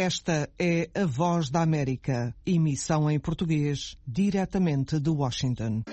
Esta é a Voz da América, emissão em português, diretamente de Washington.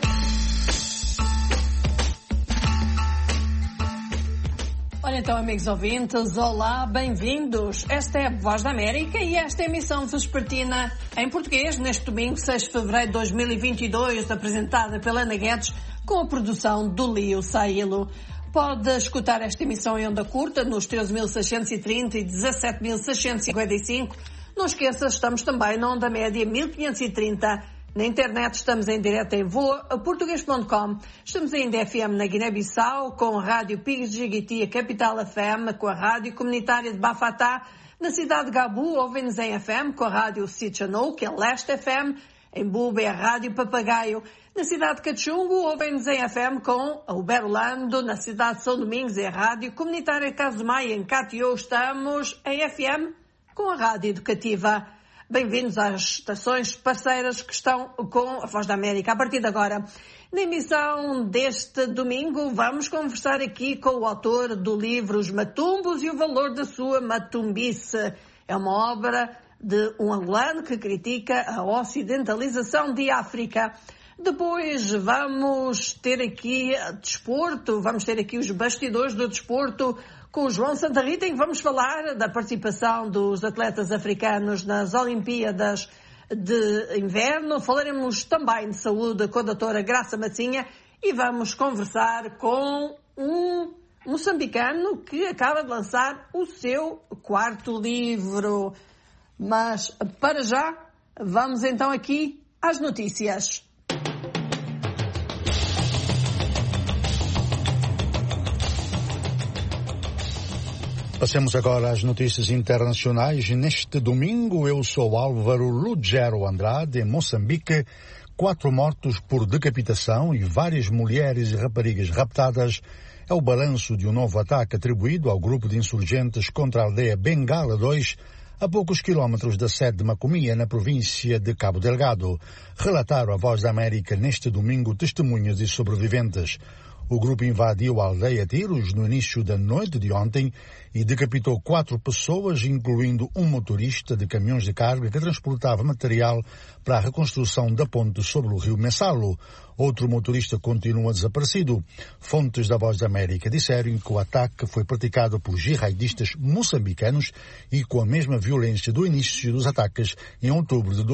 Olha então, amigos ouvintes, olá, bem-vindos. Esta é a Voz da América e esta emissão vespertina em português, neste domingo, 6 de fevereiro de 2022, apresentada pela Ana Guedes, com a produção do Lio Sailo. Pode escutar esta emissão em onda curta nos 13.630 e 17.655. Não esqueça, estamos também na onda média 1530. Na internet estamos em direto em voaportugues.com. Estamos ainda FM na Guiné-Bissau, com a Rádio Pigos de Jiguiti, a Capital FM, com a Rádio Comunitária de Bafatá. Na cidade de Gabu, ouvem-nos em FM, com a Rádio Sichanou, que é Leste FM. Em Buba é a Rádio Papagaio. Na cidade de Cachungo, ouvem-nos em FM com a Uberlando. Na cidade de São Domingos é a Rádio Comunitária Caso de Maia. Em Catió estamos em FM com a Rádio Educativa. Bem-vindos às estações parceiras que estão com a Voz da América. A partir de agora, na emissão deste domingo, vamos conversar aqui com o autor do livro Os Matumbos e o Valor da Sua Matumbice. É uma obra de um angolano que critica a ocidentalização de África. Depois vamos ter aqui desporto, vamos ter aqui os bastidores do desporto com o João Santa Rita, em que vamos falar da participação dos atletas africanos nas Olimpíadas de Inverno. Falaremos também de saúde com a doutora Graça Massinha e vamos conversar com um moçambicano que acaba de lançar o seu quarto livro. Mas, para já, vamos então aqui às notícias. Passemos agora às notícias internacionais. Neste domingo, eu sou Álvaro Lugero Andrade, em Moçambique. 4 mortos por decapitação e várias mulheres e raparigas raptadas é o balanço de um novo ataque atribuído ao grupo de insurgentes contra a aldeia Bengala 2, a poucos quilómetros da sede de Macomia, na província de Cabo Delgado. Relataram a Voz da América neste domingo testemunhas e sobreviventes. O grupo invadiu a aldeia a tiros no início da noite de ontem e decapitou 4 pessoas, incluindo um motorista de caminhões de carga que transportava material para a reconstrução da ponte sobre o rio Messalo. Outro motorista continua desaparecido. Fontes da Voz da América disseram que o ataque foi praticado por jihadistas moçambicanos e com a mesma violência do início dos ataques em outubro de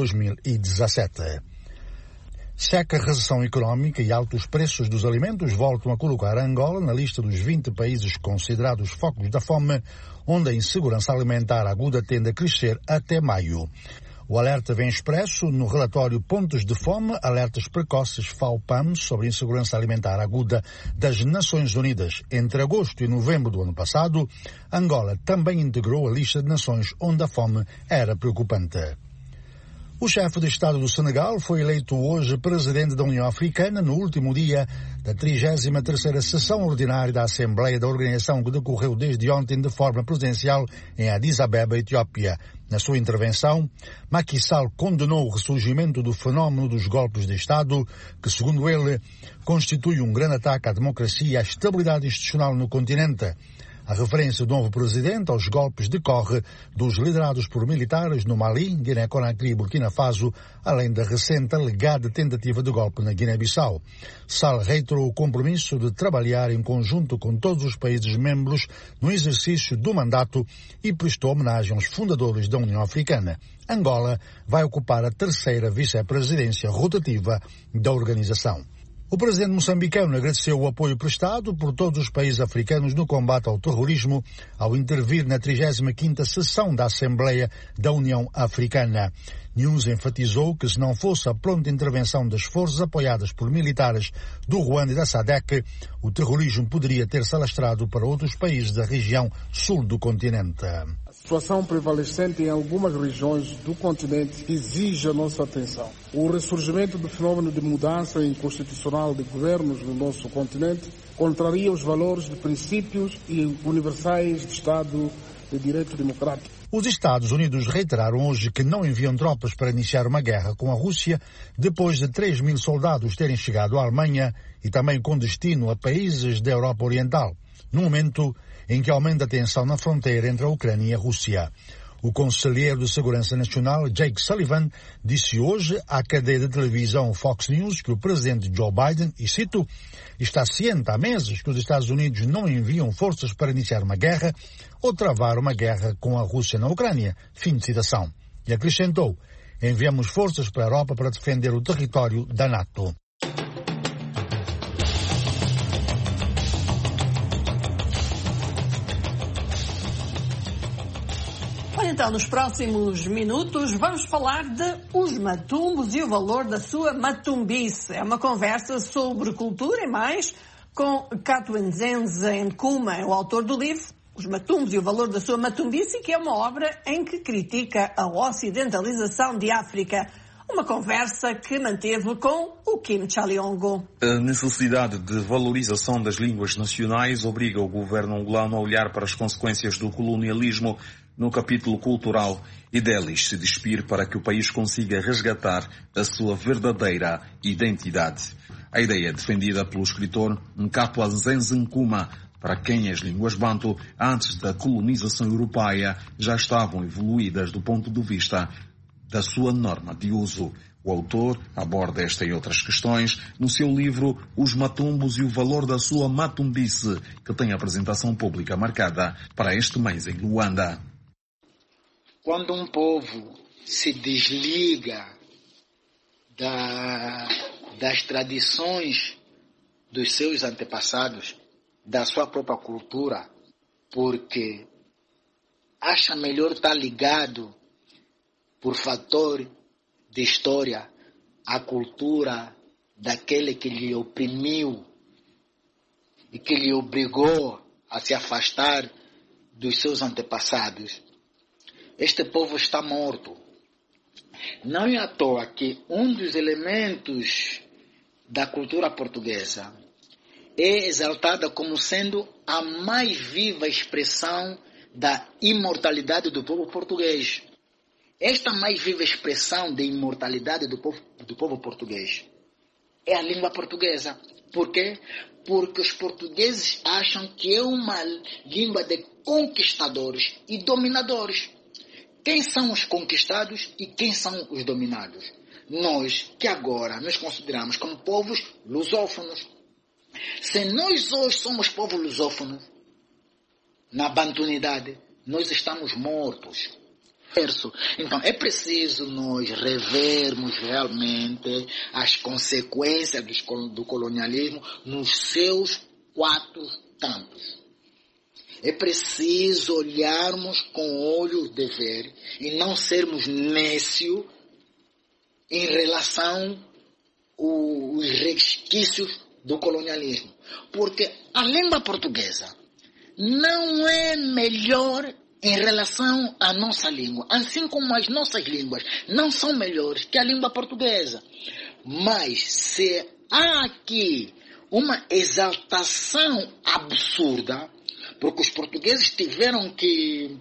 2017. Seca recessão económica e altos preços dos alimentos voltam a colocar Angola na lista dos 20 países considerados focos da fome, onde a insegurança alimentar aguda tende a crescer até maio. O alerta vem expresso no relatório Pontos de Fome, Alertas Precoces FAO-PAM sobre a insegurança alimentar aguda das Nações Unidas. Entre agosto e novembro do ano passado, Angola também integrou a lista de nações onde a fome era preocupante. O chefe de Estado do Senegal foi eleito hoje presidente da União Africana no último dia da 33ª sessão ordinária da Assembleia da Organização, que decorreu desde ontem de forma presidencial em Addis Abeba, Etiópia. Na sua intervenção, Macky Sall condenou o ressurgimento do fenómeno dos golpes de Estado, que, segundo ele, constitui um grande ataque à democracia e à estabilidade institucional no continente. A referência do novo presidente aos golpes decorre dos liderados por militares no Mali, Guiné-Conakry e Burkina Faso, além da recente alegada tentativa de golpe na Guiné-Bissau. Sall reiterou o compromisso de trabalhar em conjunto com todos os países membros no exercício do mandato e prestou homenagem aos fundadores da União Africana. Angola vai ocupar a 3ª vice-presidência rotativa da organização. O presidente moçambicano agradeceu o apoio prestado por todos os países africanos no combate ao terrorismo ao intervir na 35ª sessão da Assembleia da União Africana. Nunes enfatizou que se não fosse a pronta intervenção das forças apoiadas por militares do Ruanda e da SADC, o terrorismo poderia ter se alastrado para outros países da região sul do continente. A situação prevalecente em algumas regiões do continente exige a nossa atenção. O ressurgimento do fenômeno de mudança inconstitucional de governos no nosso continente contraria os valores de princípios e universais de Estado de Direito Democrático. Os Estados Unidos reiteraram hoje que não enviam tropas para iniciar uma guerra com a Rússia depois de 3.000 soldados terem chegado à Alemanha e também com destino a países da Europa Oriental, no momento em que aumenta a tensão na fronteira entre a Ucrânia e a Rússia. O conselheiro de Segurança Nacional, Jake Sullivan, disse hoje à cadeia de televisão Fox News que o presidente Joe Biden, e cito, está ciente há meses que os Estados Unidos não enviam forças para iniciar uma guerra ou travar uma guerra com a Rússia na Ucrânia. Fim de citação. E acrescentou, enviamos forças para a Europa para defender o território da NATO. Então, nos próximos minutos, vamos falar de os matumbos e o valor da sua matumbice. É uma conversa sobre cultura e mais com Katwenzenze Nkuma, o autor do livro Os Matumbos e o Valor da Sua Matumbice, que é uma obra em que critica a ocidentalização de África. Uma conversa que manteve com o Kim Chaliongo. A necessidade de valorização das línguas nacionais obriga o governo angolano a olhar para as consequências do colonialismo no capítulo cultural e deles se despir para que o país consiga resgatar a sua verdadeira identidade. A ideia é defendida pelo escritor Katwenzenze Nkuma, para quem as línguas banto, antes da colonização europeia, já estavam evoluídas do ponto de vista da sua norma de uso. O autor aborda esta e outras questões no seu livro Os Matumbos e o Valor da Sua Matumbice, que tem apresentação pública marcada para este mês em Luanda. Quando um povo se desliga das tradições dos seus antepassados, da sua própria cultura, porque acha melhor estar ligado por fator de história à cultura daquele que lhe oprimiu e que lhe obrigou a se afastar dos seus antepassados, este povo está morto. Não é à toa que um dos elementos da cultura portuguesa é exaltada como sendo a mais viva expressão da imortalidade do povo português. Esta mais viva expressão de imortalidade do povo português é a língua portuguesa. Por quê? Porque os portugueses acham que é uma língua de conquistadores e dominadores. Quem são os conquistados e quem são os dominados? Nós, que agora nos consideramos como povos lusófonos. Se nós hoje somos povos lusófonos, na bantunidade, nós estamos mortos. Então, é preciso nós revermos realmente as consequências do colonialismo nos seus 4 campos. É preciso olharmos com olhos de ver e não sermos nécios em relação aos resquícios do colonialismo. Porque a língua portuguesa não é melhor em relação à nossa língua, assim como as nossas línguas não são melhores que a língua portuguesa. Mas se há aqui uma exaltação absurda, porque os portugueses tiveram que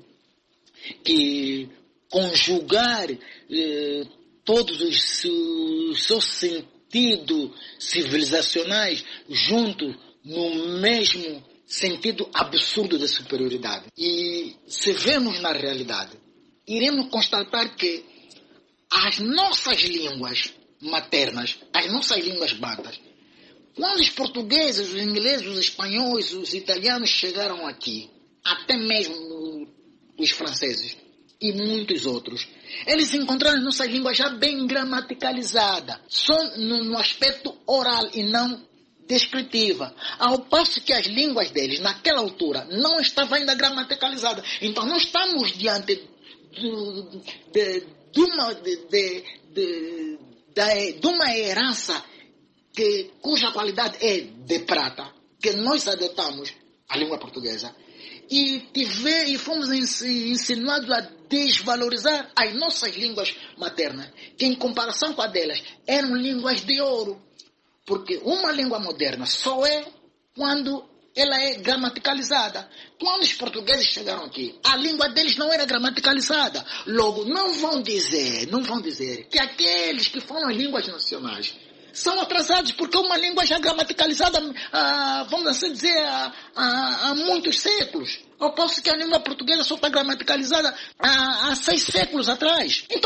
conjugar todos os seus sentidos civilizacionais juntos no mesmo sentido absurdo de superioridade. E se vemos na realidade, iremos constatar que as nossas línguas maternas, as nossas línguas bantas, quando os portugueses, os ingleses, os espanhóis, os italianos chegaram aqui, até mesmo os franceses e muitos outros, eles encontraram as nossas línguas já bem gramaticalizadas, só no aspecto oral e não descritiva, ao passo que as línguas deles, naquela altura, não estavam ainda gramaticalizadas. Então, não estamos diante de uma herança cuja qualidade é de prata, que nós adotamos a língua portuguesa e fomos ensinados a desvalorizar as nossas línguas maternas, que em comparação com a delas eram línguas de ouro, porque uma língua moderna só é quando ela é gramaticalizada. Quando os portugueses chegaram aqui, a língua deles não era gramaticalizada. Logo, não vão dizer que aqueles que falam as línguas nacionais são atrasados, porque é uma língua já gramaticalizada, vamos assim dizer, há muitos séculos. Eu posso que a língua portuguesa só está gramaticalizada há 6 séculos atrás. Então,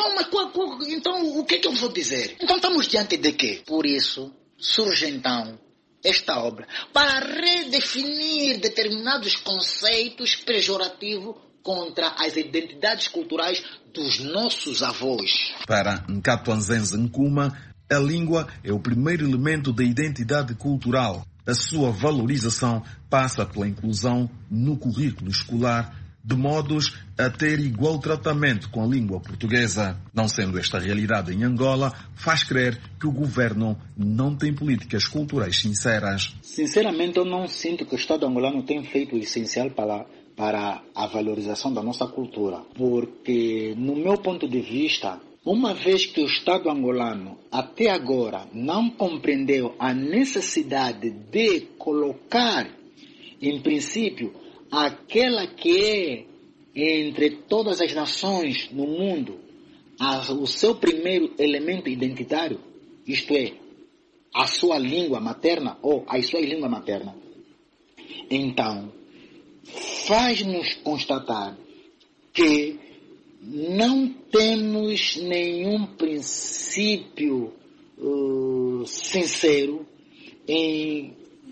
o que é que eu vou dizer? Então estamos diante de quê? Por isso, surge então esta obra para redefinir determinados conceitos pejorativos contra as identidades culturais dos nossos avós. Para Nkatwanzenze Nkuma, a língua é o primeiro elemento da identidade cultural. A sua valorização passa pela inclusão no currículo escolar, de modos a ter igual tratamento com a língua portuguesa. Não sendo esta realidade em Angola, faz crer que o governo não tem políticas culturais sinceras. Sinceramente, eu não sinto que o Estado angolano tem feito o essencial para a valorização da nossa cultura. Porque, no meu ponto de vista, uma vez que o Estado angolano, até agora, não compreendeu a necessidade de colocar, em princípio, aquela que é, entre todas as nações no mundo, o seu primeiro elemento identitário, isto é, a sua língua materna ou as suas línguas maternas. Então, faz-nos constatar que não temos nenhum princípio sincero em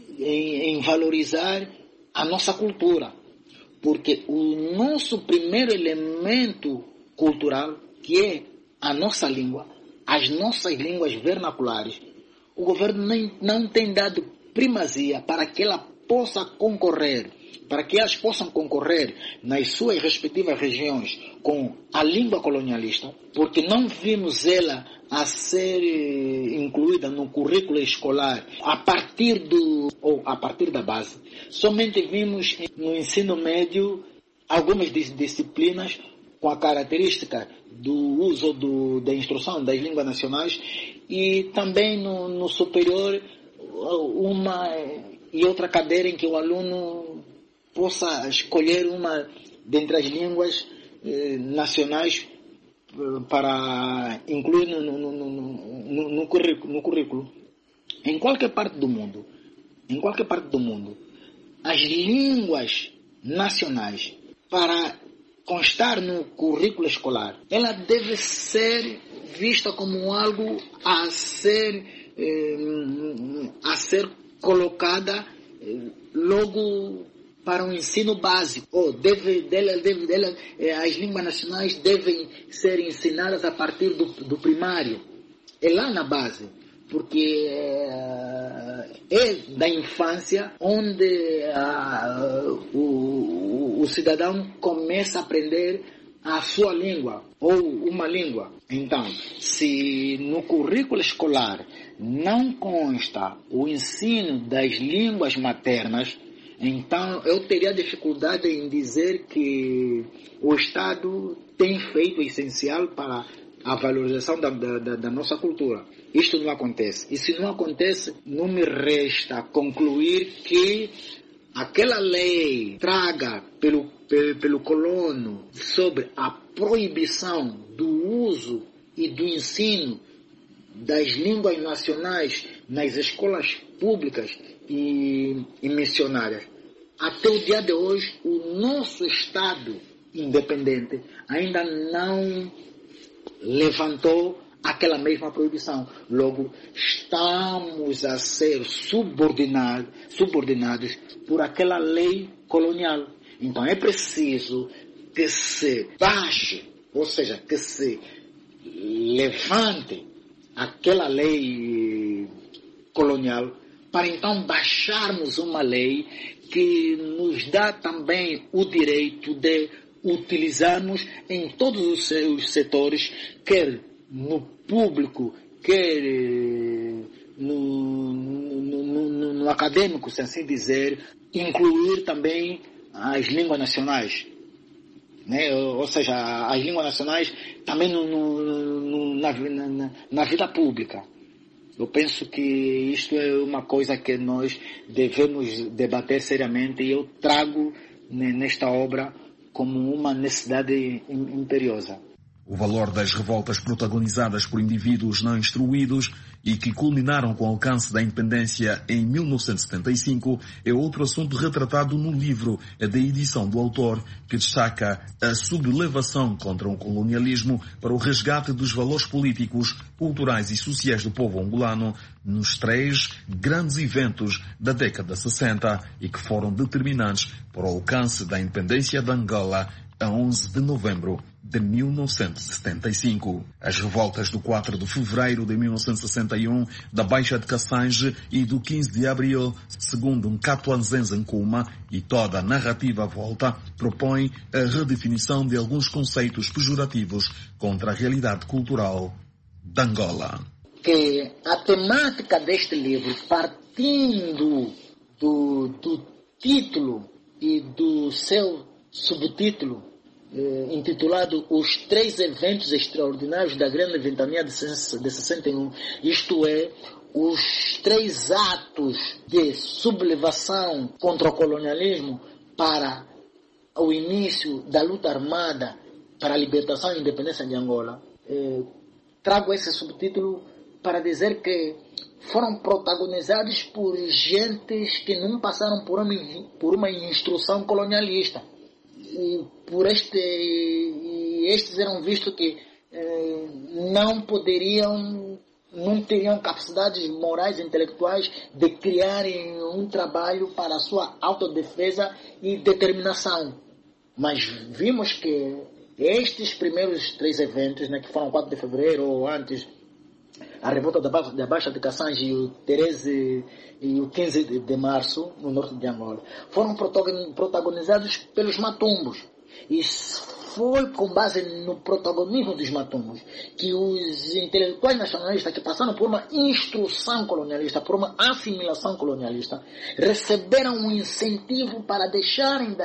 valorizar a nossa cultura, porque o nosso primeiro elemento cultural, que é a nossa língua, as nossas línguas vernaculares, o governo não tem dado primazia para que ela possa concorrer, para que elas possam concorrer nas suas respectivas regiões com a língua colonialista, porque não vimos ela a ser incluída no currículo escolar a partir da base. Somente vimos no ensino médio algumas disciplinas com a característica do uso da instrução das línguas nacionais e também no superior uma e outra cadeira em que o aluno possa escolher uma dentre as línguas nacionais para incluir no currículo. Em qualquer parte do mundo, as línguas nacionais, para constar no currículo escolar, ela deve ser vista como algo a ser colocada logo para o ensino básico. As línguas nacionais devem ser ensinadas a partir do primário. É lá na base, porque é da infância onde o cidadão começa a aprender a sua língua ou uma língua. Então, se no currículo escolar não consta o ensino das línguas maternas, então eu teria dificuldade em dizer que o Estado tem feito o essencial para a valorização da nossa cultura. Isto não acontece. E se não acontece, não me resta concluir que aquela lei traga pelo colono sobre a proibição do uso e do ensino das línguas nacionais nas escolas públicas e missionárias. Até o dia de hoje, o nosso Estado independente ainda não levantou aquela mesma proibição. Logo, estamos a ser subordinados por aquela lei colonial. Então, é preciso que se baixe, ou seja, que se levante aquela lei colonial para então baixarmos uma lei que nos dá também o direito de utilizarmos em todos os seus setores, quer no público, quer no acadêmico, se assim dizer, incluir também as línguas nacionais, né? Ou seja, as línguas nacionais também na vida pública. Eu penso que isto é uma coisa que nós devemos debater seriamente e eu trago nesta obra como uma necessidade imperiosa. O valor das revoltas protagonizadas por indivíduos não instruídos e que culminaram com o alcance da independência em 1975 é outro assunto retratado no livro da edição do autor, que destaca a sublevação contra o colonialismo para o resgate dos valores políticos, culturais e sociais do povo angolano nos 3 grandes eventos da década 60 e que foram determinantes para o alcance da independência de Angola a 11 de novembro de 1975. As revoltas do 4 de fevereiro de 1961, da Baixa de Cassange e do 15 de abril, segundo Nkatwa-Nzenze Nkrumah, e toda a narrativa à volta, propõe a redefinição de alguns conceitos pejorativos contra a realidade cultural de Angola. Que a temática deste livro, partindo do título e do seu subtítulo, intitulado Os 3 Eventos Extraordinários da Grande Ventania de 61, isto é, os 3 atos de sublevação contra o colonialismo para o início da luta armada para a libertação e independência de Angola. Trago esse subtítulo para dizer que foram protagonizados por gentes que não passaram por uma instrução colonialista. E estes eram vistos que não teriam capacidades morais e intelectuais de criarem um trabalho para a sua autodefesa e determinação. Mas vimos que estes primeiros 3 eventos, que foram 4 de fevereiro ou antes, a revolta da Baixa de Cassange e o 13 e o 15 de março, no norte de Angola, foram protagonizados pelos matumbos. E foi com base no protagonismo dos matumbos que os intelectuais nacionalistas que passaram por uma instrução colonialista, por uma assimilação colonialista, receberam um incentivo para deixarem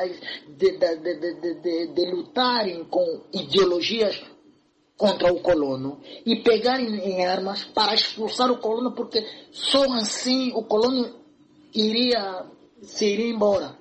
de lutarem com ideologias contra o colono e pegarem em armas para expulsar o colono, porque só assim o colono se iria embora.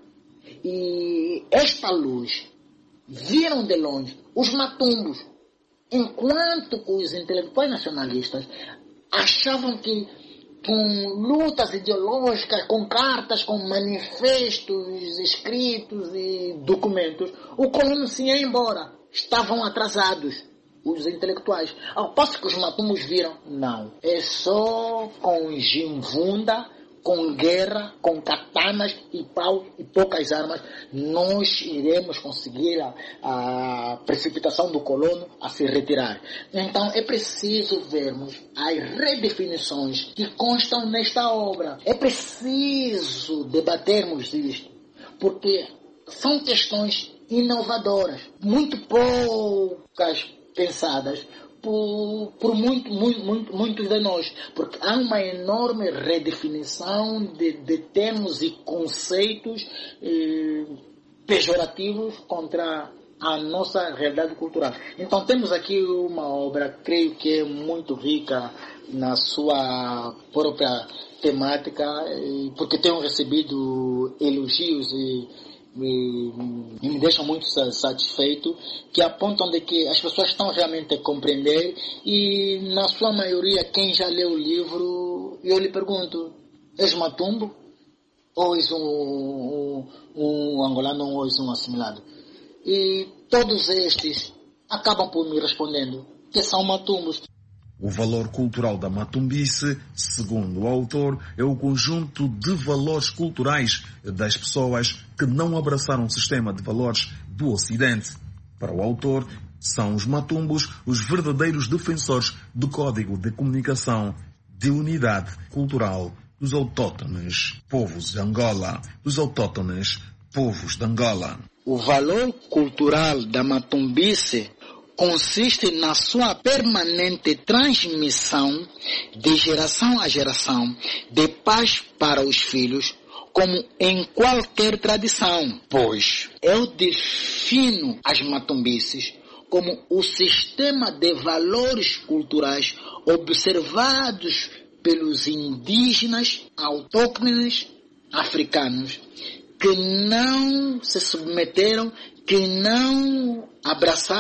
E esta luz viram de longe os matumbos, enquanto os intelectuais nacionalistas achavam que com lutas ideológicas, com cartas, com manifestos escritos e documentos, o colono se ia embora. Estavam atrasados os intelectuais. Ao passo que os matumbos viram, não. É só com gimvunda, com guerra, com katanas e pau e poucas armas, nós iremos conseguir a precipitação do colono a se retirar. Então é preciso vermos as redefinições que constam nesta obra. É preciso debatermos isto, porque são questões inovadoras, muito poucas pensadas por muitos de nós, porque há uma enorme redefinição de termos e conceitos pejorativos contra a nossa realidade cultural. Então temos aqui uma obra, creio que é muito rica na sua própria temática, porque tenho recebido elogios e me deixam muito satisfeito, que apontam de que as pessoas estão realmente a compreender, e na sua maioria, quem já leu o livro, eu lhe pergunto: és matumbo? Ou és um angolano, ou és um assimilado? E todos estes acabam por me respondendo que são matumbos. O valor cultural da matumbice, segundo o autor, é o conjunto de valores culturais das pessoas que não abraçaram o sistema de valores do Ocidente. Para o autor, são os matumbos os verdadeiros defensores do código de comunicação, de unidade cultural dos autóctones povos de Angola, dos autóctones povos de Angola. O valor cultural da matumbice consiste na sua permanente transmissão de geração a geração, de pais para os filhos, como em qualquer tradição, pois eu defino as matumbices como o sistema de valores culturais observados pelos indígenas autóctones africanos, que não se submeteram, que não abraçaram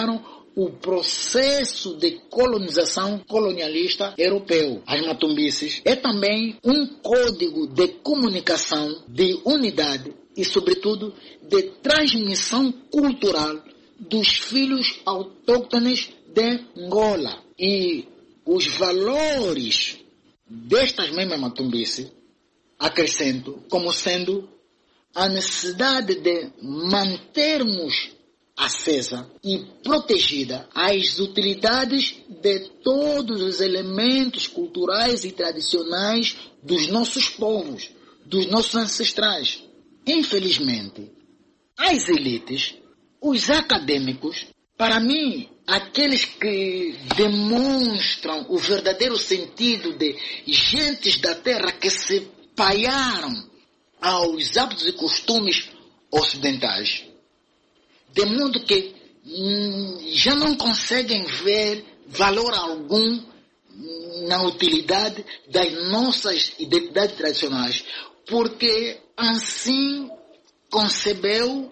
o processo de colonização colonialista europeu. As matumbices é também um código de comunicação, de unidade e, sobretudo, de transmissão cultural dos filhos autóctones de Angola. E os valores destas mesmas matumbices acrescento como sendo a necessidade de mantermos acesa e protegida as utilidades de todos os elementos culturais e tradicionais dos nossos povos, dos nossos ancestrais. Infelizmente, as elites, os acadêmicos, para mim, aqueles que demonstram o verdadeiro sentido de gentes da terra que se paiaram aos hábitos e costumes ocidentais, de modo que já não conseguem ver valor algum na utilidade das nossas identidades tradicionais, porque assim concebeu,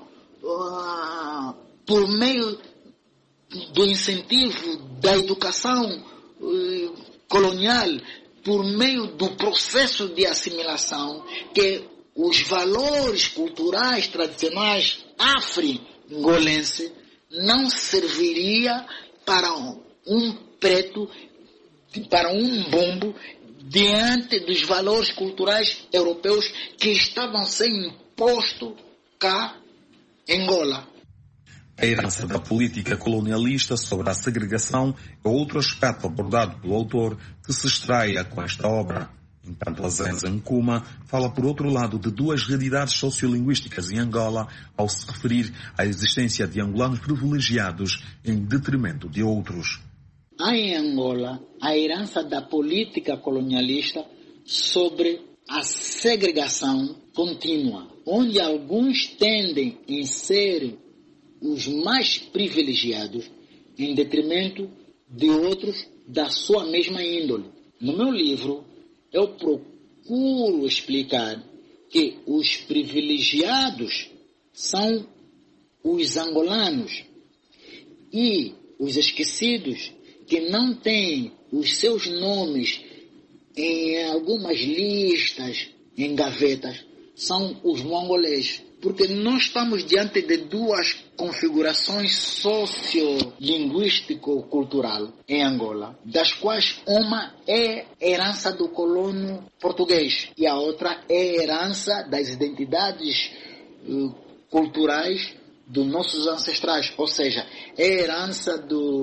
por meio do incentivo da educação colonial, por meio do processo de assimilação, que os valores culturais tradicionais afro-angolenses não serviria para um preto, para um bombo, diante dos valores culturais europeus que estavam sendo impostos cá em Angola. A herança da política colonialista sobre a segregação é outro aspecto abordado pelo autor, que se estreia com esta obra. Enquanto Azenza Nkuma fala, por outro lado, de duas realidades sociolinguísticas em Angola, ao se referir à existência de angolanos privilegiados em detrimento de outros. Há em Angola a herança da política colonialista sobre a segregação contínua, onde alguns tendem em ser os mais privilegiados em detrimento de outros da sua mesma índole. No meu livro, eu procuro explicar que os privilegiados são os angolanos e os esquecidos, que não têm os seus nomes em algumas listas, em gavetas, são os mongolês. Porque nós estamos diante de duas configurações sociolinguístico-cultural em Angola, das quais uma é herança do colono português e a outra é herança das identidades culturais dos nossos ancestrais, ou seja, é herança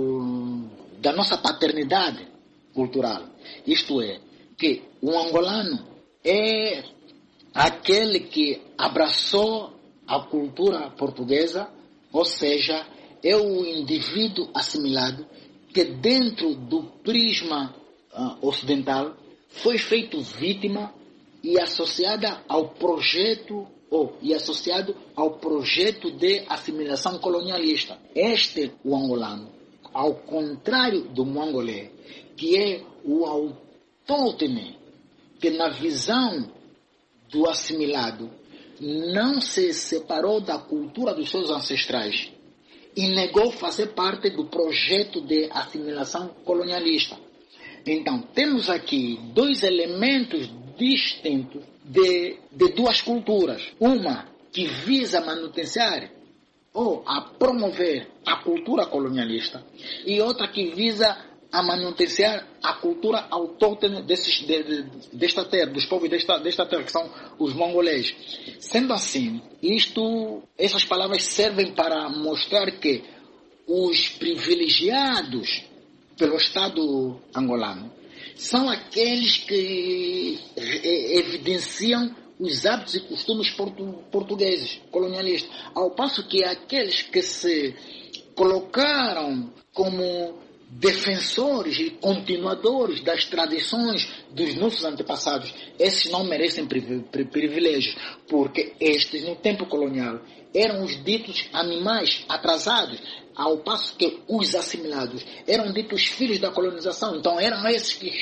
da nossa paternidade cultural. Isto é, que o angolano é aquele que abraçou a cultura portuguesa, ou seja, é o indivíduo assimilado que dentro do prisma ocidental foi feito vítima e associada ao projeto associado ao projeto de assimilação colonialista. O angolano, ao contrário do mongolê, que é o autóctone, que na visão do assimilado não se separou da cultura dos seus ancestrais e negou fazer parte do projeto de assimilação colonialista. Então, temos aqui dois elementos distintos de duas culturas. Uma que visa manutenciar ou a promover a cultura colonialista e outra que visa a manutenciar a cultura autóctone desta terra, dos povos desta terra, que são os mongolês. Sendo assim, essas palavras servem para mostrar que os privilegiados pelo Estado angolano são aqueles que evidenciam os hábitos e costumes portugueses, colonialistas, ao passo que aqueles que se colocaram como defensores e continuadores das tradições dos nossos antepassados, esses não merecem privilégios, porque estes, no tempo colonial, eram os ditos animais atrasados, ao passo que os assimilados eram ditos filhos da colonização. Então eram esses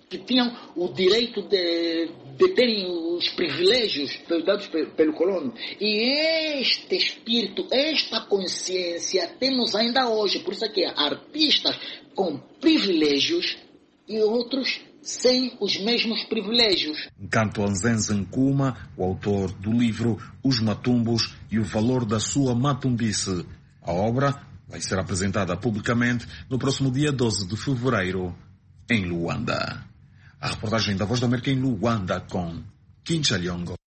que tinham o direito de terem os privilégios dados pelo colono. E este espírito, esta consciência temos ainda hoje. Por isso é que há artistas com privilégios e outros sem os mesmos privilégios. Enquanto Anzenze Nkuma, o autor do livro Os Matumbos e o Valor da Sua Matumbice. A obra vai ser apresentada publicamente no próximo dia 12 de fevereiro, em Luanda. A reportagem da Voz da América em Luanda com Kincha Lyongo.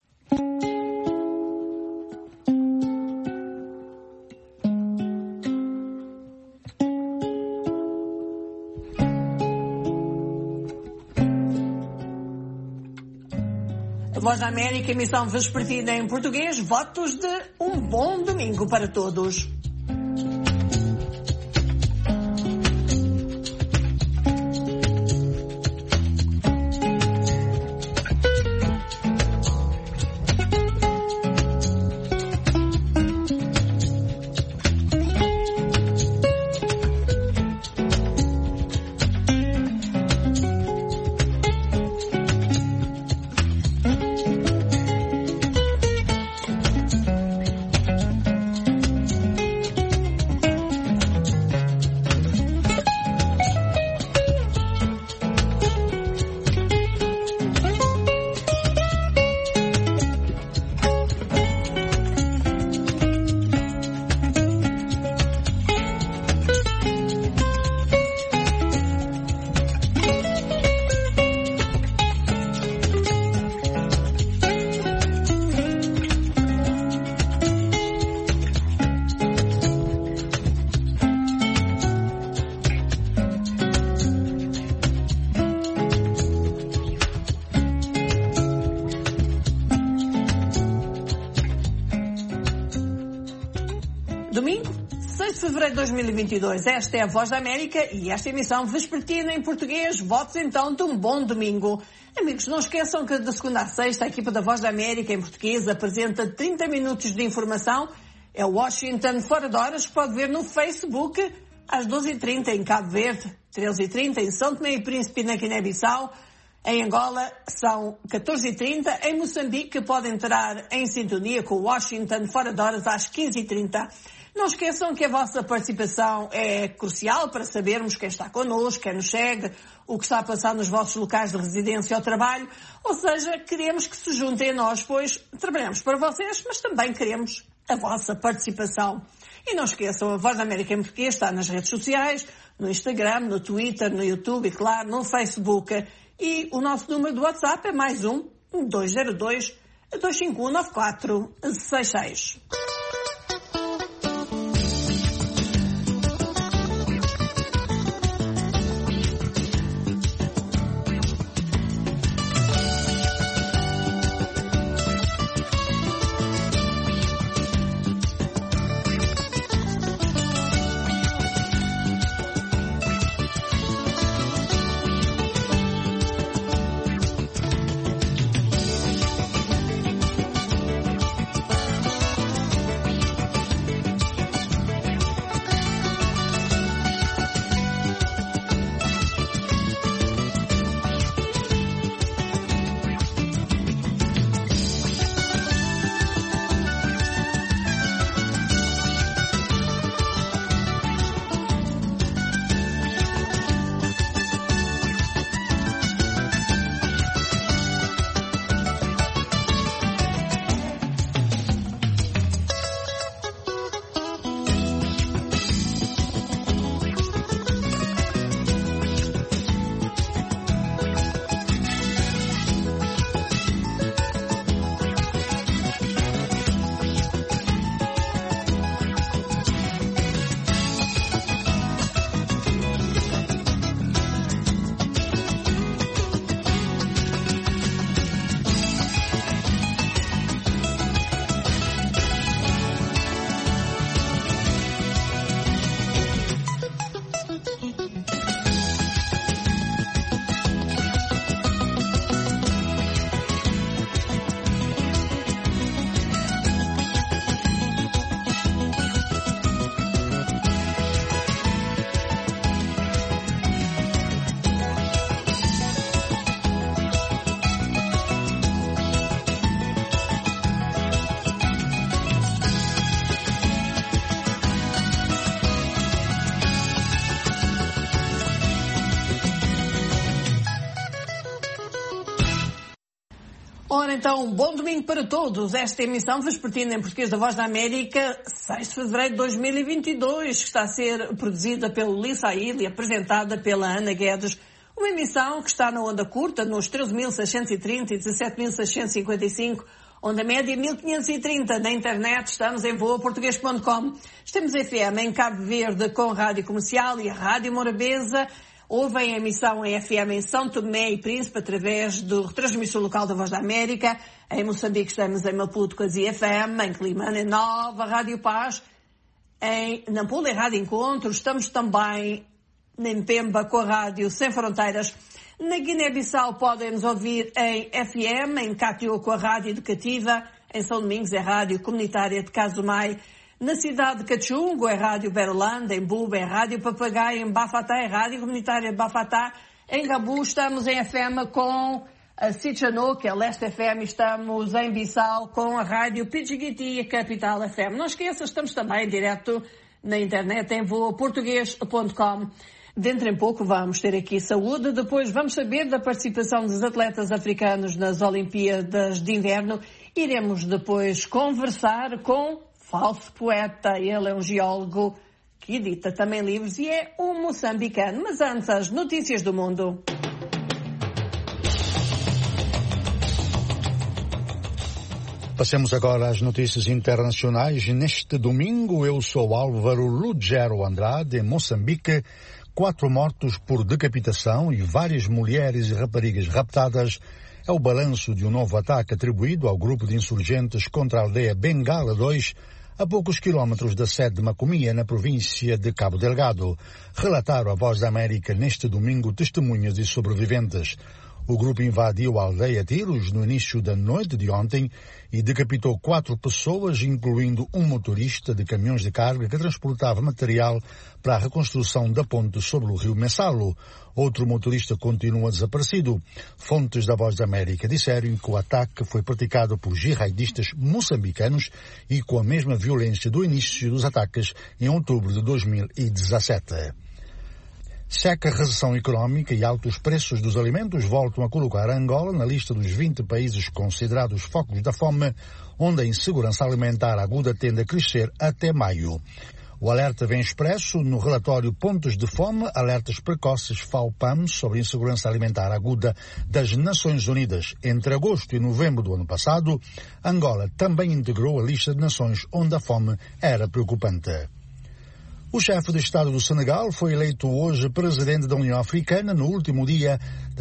Voz da América, emissão vespertina em português, votos de um bom domingo para todos. Domingo, 6 de fevereiro de 2022. Esta é a Voz da América e esta emissão vespertina em português. Votos então de um bom domingo. Amigos, não esqueçam que de segunda a sexta a equipa da Voz da América em português apresenta 30 minutos de informação. É Washington fora de horas, que pode ver no Facebook às 12h30 em Cabo Verde, 13h30 em São Tomé e Príncipe na Guiné-Bissau. Em Angola são 14h30. Em Moçambique pode entrar em sintonia com Washington fora de horas às 15h30. Não esqueçam que a vossa participação é crucial para sabermos quem está connosco, quem nos segue, o que está a passar nos vossos locais de residência ou trabalho. Ou seja, queremos que se juntem a nós, pois trabalhamos para vocês, mas também queremos a vossa participação. E não esqueçam, a Voz da América em português está nas redes sociais, no Instagram, no Twitter, no YouTube e, claro, no Facebook. E o nosso número do WhatsApp é mais 202-251-9466. Ora então, um bom domingo para todos. Esta emissão vespertina em português da Voz da América, 6 de fevereiro de 2022, que está a ser produzida pelo Lee Said e apresentada pela Ana Guedes. Uma emissão que está na onda curta, nos 13.630 e 17.655, onda média 1530. Na internet estamos em voaportuguês.com. Estamos em FM em Cabo Verde com Rádio Comercial e a Rádio Morabeza. Ouvem a emissão em FM em São Tomé e Príncipe através do retransmissor local da Voz da América. Em Moçambique estamos em Maputo com a ZFM, em Climane, em Nova Rádio Paz, em Nampula, em Rádio Encontro. Estamos também em Pemba com a Rádio Sem Fronteiras. Na Guiné-Bissau podem nos ouvir em FM, em Catió com a Rádio Educativa, em São Domingos é a Rádio Comunitária de Casumai. Na cidade de Cachungo é Rádio Berolanda, em Buba é Rádio Papagaio, em Bafatá é Rádio Comunitária de Bafatá. Em Gabu estamos em FM com a Sitchano, que é Leste FM, estamos em Bissau com a Rádio Pidjigiti e a Capital FM. Não esqueça, estamos também em direto na internet em voaportuguês.com. Dentro em pouco vamos ter aqui saúde, depois vamos saber da participação dos atletas africanos nas Olimpíadas de Inverno. Iremos depois conversar com Falso Poeta. Ele é um geólogo que edita também livros e é um moçambicano. Mas antes, as notícias do mundo. Passemos agora às notícias internacionais. Neste domingo, eu sou Álvaro Lugero Andrade, em Moçambique. 4 mortos por decapitação e várias mulheres e raparigas raptadas é o balanço de um novo ataque atribuído ao grupo de insurgentes contra a aldeia Bengala 2, a poucos quilómetros da sede de Macomia, na província de Cabo Delgado. Relataram à Voz da América neste domingo testemunhas e sobreviventes. O grupo invadiu a aldeia a tiros no início da noite de ontem e decapitou 4 pessoas, incluindo um motorista de caminhões de carga que transportava material para a reconstrução da ponte sobre o rio Messalo. Outro motorista continua desaparecido. Fontes da Voz da América disseram que o ataque foi praticado por jihadistas moçambicanos e com a mesma violência do início dos ataques em outubro de 2017. Seca recessão económica e altos preços dos alimentos voltam a colocar Angola na lista dos 20 países considerados focos da fome, onde a insegurança alimentar aguda tende a crescer até maio. O alerta vem expresso no relatório Pontos de Fome, Alertas Precoces FAO-PAM sobre insegurança alimentar aguda das Nações Unidas. Entre agosto e novembro do ano passado, Angola também integrou a lista de nações onde a fome era preocupante. O chefe de Estado do Senegal foi eleito hoje presidente da União Africana no último dia da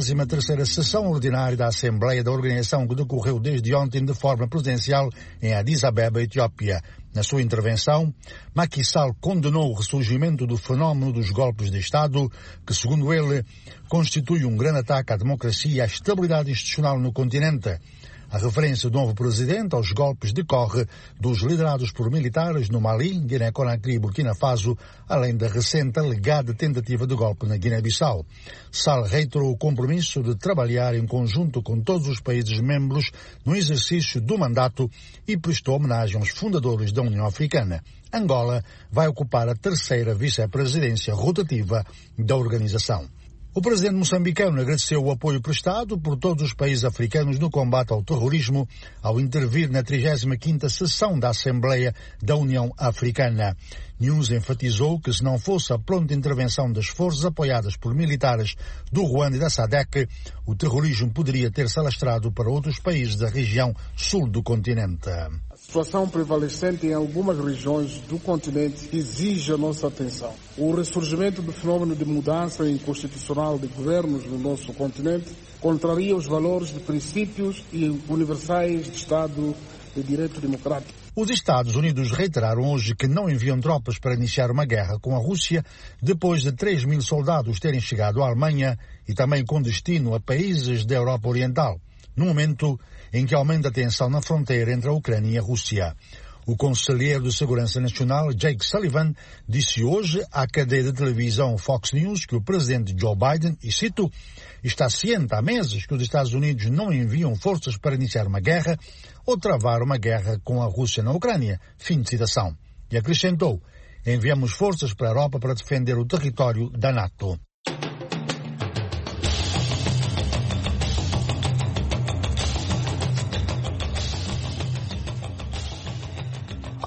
33ª sessão ordinária da Assembleia da Organização, que decorreu desde ontem de forma presencial em Addis Abeba, Etiópia. Na sua intervenção, Macky Sall condenou o ressurgimento do fenómeno dos golpes de Estado, que, segundo ele, constitui um grande ataque à democracia e à estabilidade institucional no continente. A referência do novo presidente aos golpes decorre dos liderados por militares no Mali, Guiné-Conakry e Burkina Faso, além da recente alegada tentativa de golpe na Guiné-Bissau. Sall reiterou o compromisso de trabalhar em conjunto com todos os países membros no exercício do mandato e prestou homenagem aos fundadores da União Africana. Angola vai ocupar a 3ª vice-presidência rotativa da organização. O presidente moçambicano agradeceu o apoio prestado por todos os países africanos no combate ao terrorismo ao intervir na 35ª sessão da Assembleia da União Africana. Nunes enfatizou que se não fosse a pronta intervenção das forças apoiadas por militares do Ruanda e da SADC, o terrorismo poderia ter se alastrado para outros países da região sul do continente. A situação prevalecente em algumas regiões do continente exige a nossa atenção. O ressurgimento do fenômeno de mudança inconstitucional de governos no nosso continente contraria os valores de princípios e universais de Estado de Direito Democrático. Os Estados Unidos reiteraram hoje que não enviam tropas para iniciar uma guerra com a Rússia depois de 3.000 soldados terem chegado à Alemanha e também com destino a países da Europa Oriental, no momento em que aumenta a tensão na fronteira entre a Ucrânia e a Rússia. O conselheiro de Segurança Nacional, Jake Sullivan, disse hoje à cadeia de televisão Fox News que o presidente Joe Biden, e cito, está ciente há meses que os Estados Unidos não enviam forças para iniciar uma guerra ou travar uma guerra com a Rússia na Ucrânia. Fim de citação. E acrescentou, enviamos forças para a Europa para defender o território da NATO.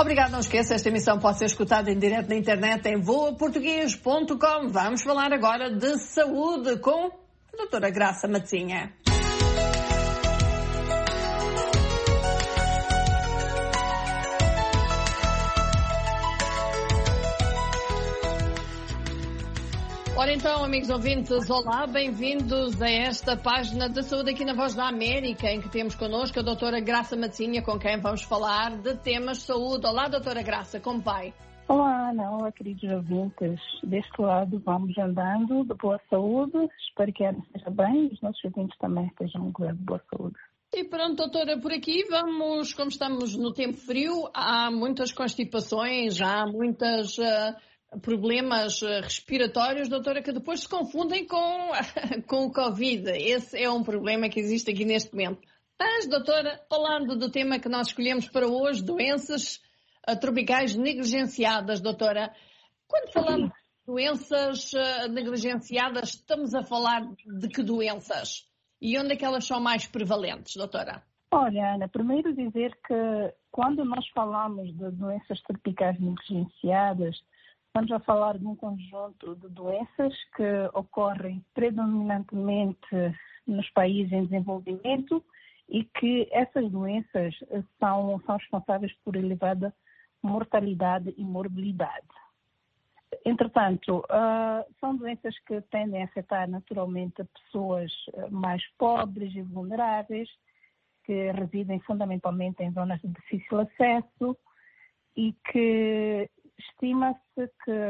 Obrigado, não esqueça, esta emissão pode ser escutada em direto na internet em voaportugues.com. Vamos falar agora de saúde com a doutora Graça Matzinha. Ora então, amigos ouvintes, olá, bem-vindos a esta página de saúde aqui na Voz da América, em que temos connosco a doutora Graça Matzinha, com quem vamos falar de temas de saúde. Olá, doutora Graça, como vai? Olá, Ana, olá, queridos ouvintes. Deste lado vamos andando de boa saúde, espero que a Ana esteja bem e os nossos ouvintes também estejam de boa saúde. E pronto, doutora, por aqui vamos, como estamos no tempo frio, há muitas constipações, há muitas... problemas respiratórios, doutora, que depois se confundem com o Covid. Esse é um problema que existe aqui neste momento. Mas, doutora, falando do tema que nós escolhemos para hoje, doenças tropicais negligenciadas, doutora, quando falamos de doenças negligenciadas, estamos a falar de que doenças? E onde é que elas são mais prevalentes, doutora? Olha, Ana, primeiro dizer que quando nós falamos de doenças tropicais negligenciadas, estamos a falar de um conjunto de doenças que ocorrem predominantemente nos países em desenvolvimento e que essas doenças são responsáveis por elevada mortalidade e morbilidade. Entretanto, são doenças que tendem a afetar naturalmente pessoas mais pobres e vulneráveis, que residem fundamentalmente em zonas de difícil acesso e que estima-se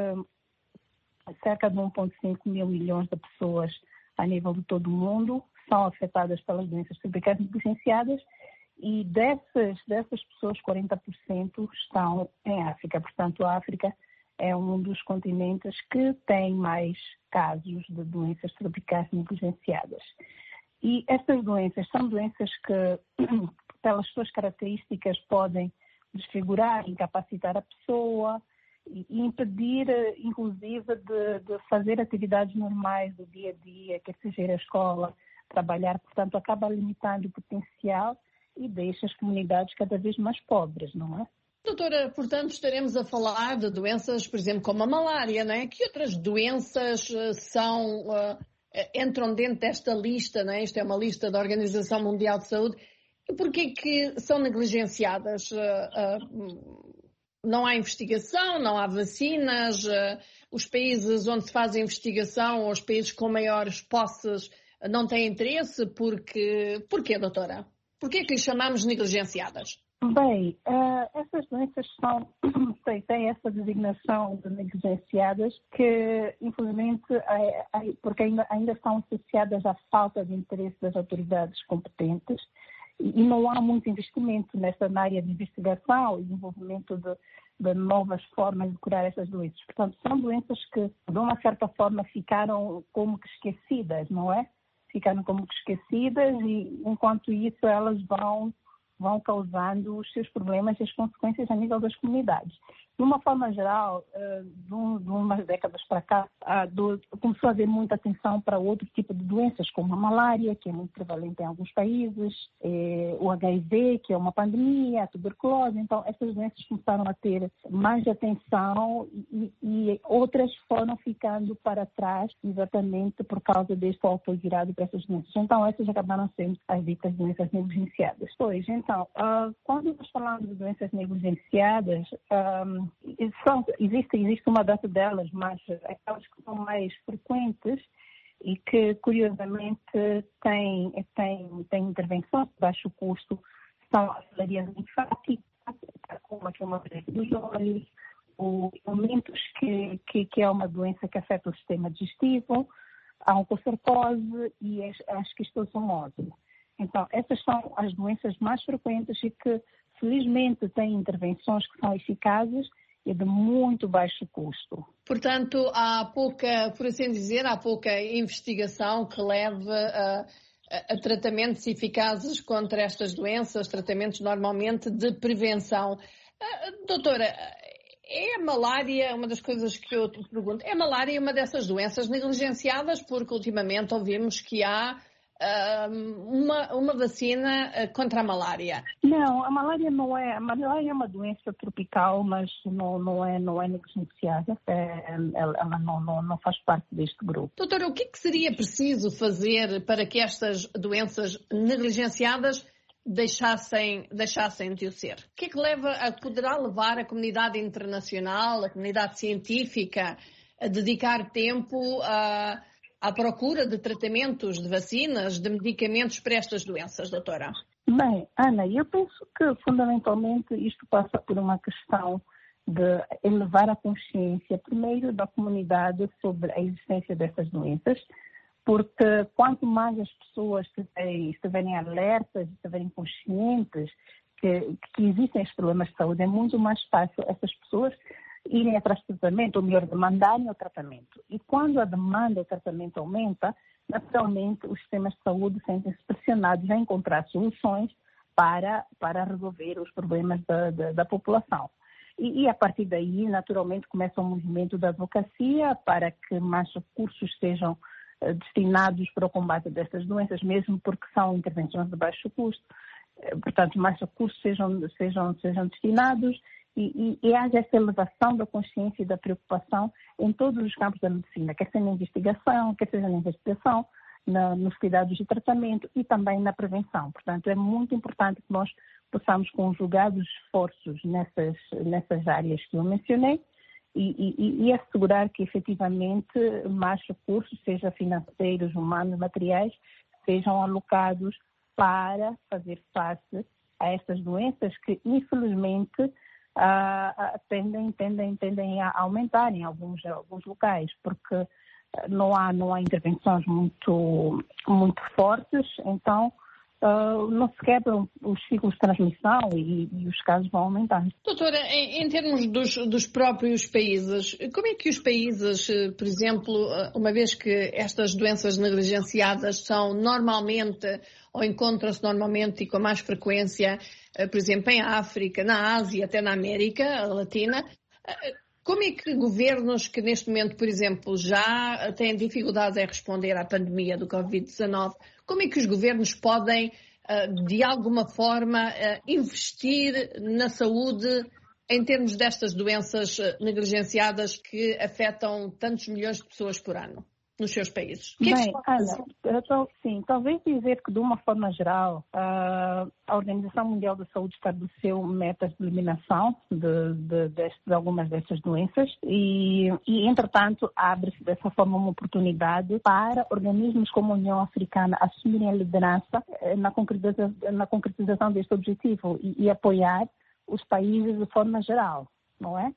que cerca de 1,5 mil milhões de pessoas a nível de todo o mundo são afetadas pelas doenças tropicais negligenciadas e dessas pessoas, 40% estão em África. Portanto, a África é um dos continentes que tem mais casos de doenças tropicais negligenciadas. E estas doenças são doenças que, pelas suas características, podem desfigurar, incapacitar a pessoa e impedir, inclusive, de fazer atividades normais do dia a dia, quer seja ir à escola, trabalhar. Portanto, acaba limitando o potencial e deixa as comunidades cada vez mais pobres, não é? Doutora, portanto, estaremos a falar de doenças, por exemplo, como a malária, não é? Que outras doenças entram dentro desta lista, não é? Isto é uma lista da Organização Mundial de Saúde. E porquê que são negligenciadas? Não há investigação, não há vacinas, os países onde se faz a investigação, os países com maiores posses, não têm interesse. Porquê, doutora? Porquê que lhes chamamos negligenciadas? Bem, essas doenças têm essa designação de negligenciadas que, infelizmente, porque ainda estão associadas à falta de interesse das autoridades competentes e não há muito investimento na área de investigação e desenvolvimento de novas formas de curar essas doenças. Portanto, são doenças que, de uma certa forma, ficaram como que esquecidas, não é? Ficaram como que esquecidas e, enquanto isso, elas vão causando os seus problemas e as consequências a nível das comunidades. De uma forma geral, de umas décadas para cá, começou a haver muita atenção para outro tipo de doenças, como a malária, que é muito prevalente em alguns países, o HIV, que é uma pandemia, a tuberculose. Então, essas doenças começaram a ter mais atenção e outras foram ficando para trás, exatamente por causa deste foco virado para essas doenças. Então, essas acabaram sendo as ditas doenças negligenciadas. Pois, então, quando nós falamos de doenças negligenciadas, existe uma data delas, mas aquelas que são mais frequentes e que, curiosamente, têm intervenções de baixo custo, são as malarias linfáticas, como a doença dos olhos, aumentos que é uma doença que afeta o sistema digestivo, a oncocercose e a esquistossomose. Então, essas são as doenças mais frequentes e que, felizmente, têm intervenções que são eficazes e de muito baixo custo. Portanto, há pouca, por assim dizer, há pouca investigação que leve a tratamentos eficazes contra estas doenças, tratamentos normalmente de prevenção. Doutora, é a malária, uma das coisas que eu te pergunto, é a malária uma dessas doenças negligenciadas? Porque ultimamente ouvimos que há uma vacina contra a malária? Não, a malária não é. A malária é uma doença tropical, mas não é negligenciada. Ela não faz parte deste grupo. Doutora, o que seria preciso fazer para que estas doenças negligenciadas deixassem de o ser? O que é que poderá levar a comunidade internacional, a comunidade científica, a dedicar tempo à procura de tratamentos, de vacinas, de medicamentos para estas doenças, doutora? Bem, Ana, eu penso que fundamentalmente isto passa por uma questão de elevar a consciência, primeiro, da comunidade sobre a existência dessas doenças, porque quanto mais as pessoas estiverem alertas, estiverem conscientes que existem estes problemas de saúde, é muito mais fácil essas pessoas irem atrás de tratamento, ou melhor, demandarem o tratamento. E quando a demanda do tratamento aumenta, naturalmente os sistemas de saúde sentem-se pressionados a encontrar soluções para resolver os problemas da população. E a partir daí, naturalmente, começa um movimento da advocacia para que mais recursos sejam destinados para o combate destas doenças, mesmo porque são intervenções de baixo custo. Portanto, mais recursos sejam destinados e haja essa elevação da consciência e da preocupação em todos os campos da medicina, quer seja na investigação, quer seja na investigação, nos cuidados de tratamento e também na prevenção. Portanto, é muito importante que nós possamos conjugar os esforços nessas áreas que eu mencionei e assegurar que, efetivamente, mais recursos, seja financeiros, humanos, materiais, sejam alocados para fazer face a estas doenças que, infelizmente, tendem a aumentar em alguns locais, porque não há intervenções muito fortes, então não se quebram os ciclos de transmissão e os casos vão aumentar. Doutora, em termos dos próprios países, como é que os países, por exemplo, uma vez que estas doenças negligenciadas são normalmente, ou encontram-se normalmente e com mais frequência, por exemplo, em África, na Ásia, até na América Latina, como é que governos que neste momento, por exemplo, já têm dificuldades em responder à pandemia do Covid-19, como é que os governos podem, de alguma forma, investir na saúde em termos destas doenças negligenciadas que afetam tantos milhões de pessoas por ano nos seus países? Bem, Ana, talvez dizer que, de uma forma geral, a Organização Mundial da Saúde estabeleceu metas de eliminação de algumas dessas doenças e, entretanto, abre-se dessa forma uma oportunidade para organismos como a União Africana assumirem a liderança na concretização deste objetivo e apoiar os países de forma geral, não é?